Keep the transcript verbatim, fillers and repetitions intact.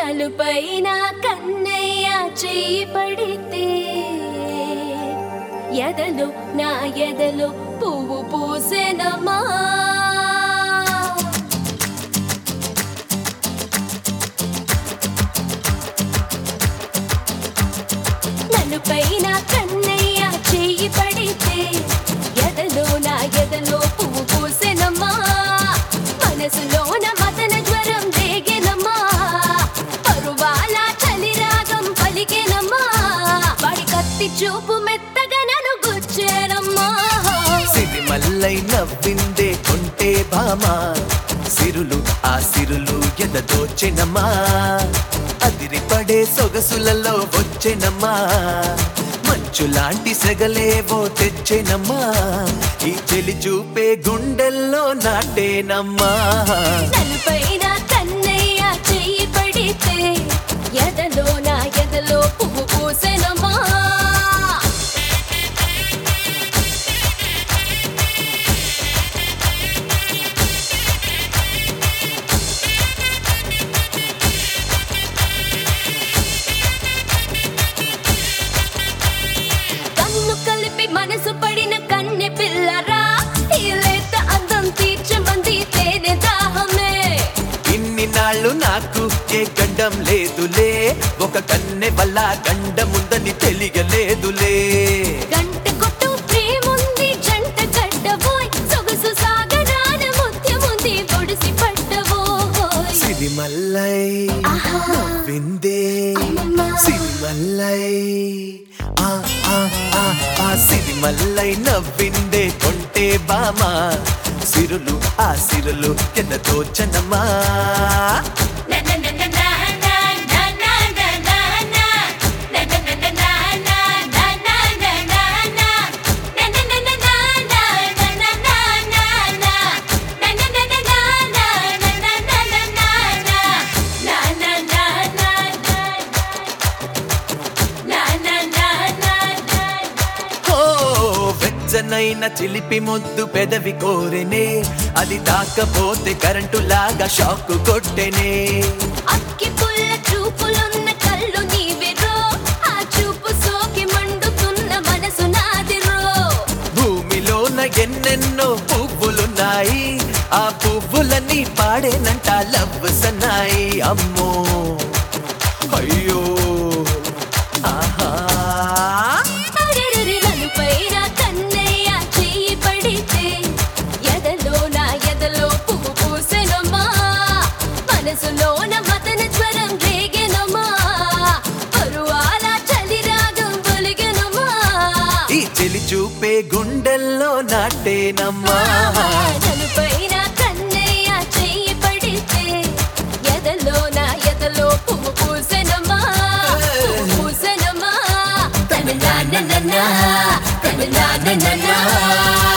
నలుపైన కన్నయ్య చెయ్యి పడితే ఎదలో నా ఎదలో పువ్వు పూసెనమ్మా. నలుపైన కన్నయ్య చెయ్యి పడితే ఎదలో నా ఎదలో పువ్వు పూసెనమ్మా. మనసులోన మదన జ్వరం రేగెనమ్మా. పరువాల చలి రాగం పలికెనమ్మా. వాడి కత్తి చూపు మెత్తగా నన్ను గుచ్చేనమ్మా. సిరిమల్లై నవ్విందే కొంటే భామా, సిరులు ఆ సిరులు ఎదదోచెనమ్మా. అదిరిపడే సొగసులలో వచ్చెనమ్మా. మంచులాంటి సెగలేవో తెచ్చెనమ్మా. ఈ చెలి చూపే గుండెల్లో నాటేనమ్మా. నలుపైన కన్నయ్య చెయ్యి పడితే ఎదలో నా ఎదలో పువ్వు పూసెనమ్మా. కన్ను కలిపి మనసు పడిన కన్నె పిల్లరా, ఈ లేత అందం తీర్చమంది తేనె దాహమే. ఇన్ని నాళ్ళు నాకు ఏ గండం లేదులే, ఒక కన్నె వల్ల గండముందని తెలియలేదులే. గంట కొట్టు ప్రేముంది జంట కట్టబోయ్, సొగసు సాగరాన ముత్యముంది ఒడిసి పట్టబోయ్. సిరిమల్లై నవ్విందే సిరిమల్లై, ఆ ఆ ఆ ఆ సిరిమల్లై నవ్విందే కొంటే బామా. సిరులు ఆ సిరులు ఎదదోచెనమ్మా. వెచ్చనైన చిలిపి ముద్దు పెదవి కోరెనే, అది తాకపోతే కరెంటు లాగా షాక్ కొట్టెనే. అక్కి పుల్ల చూపులున్న కళ్ళు నీవిరో, ఆ చూపు సోకి మండుతున్న మనసు నాదిరో. భూమిలోన ఎన్నెన్నో పువ్వులున్నాయి, ఆ పువ్వులన్నీ పాడేనంట లవ్ సన్నాయి. అమ్మో అయ్యో ఆహా. నలుపైన కన్నయ్య చెయ్యి పడితే ఎదలో నా ఎదలో పువ్వు పూసెనమ్మా. మనసులోన మదన జ్వరం రేగెనమ్మా. పరువాల చలి రాగం ఒలిగెనమ్మా. ఈ చెలి చూపే గుండెల్లో నాటేనమ్మా. నలుపైన కన్నయ్య చెయ్యి పడితే ఎదలో నా ఎదలో పువ్వు పూసెనమ్మా. పువ్వు పూసెనమ్మా. తన నా నా నా నా, తన నా నా నా నా.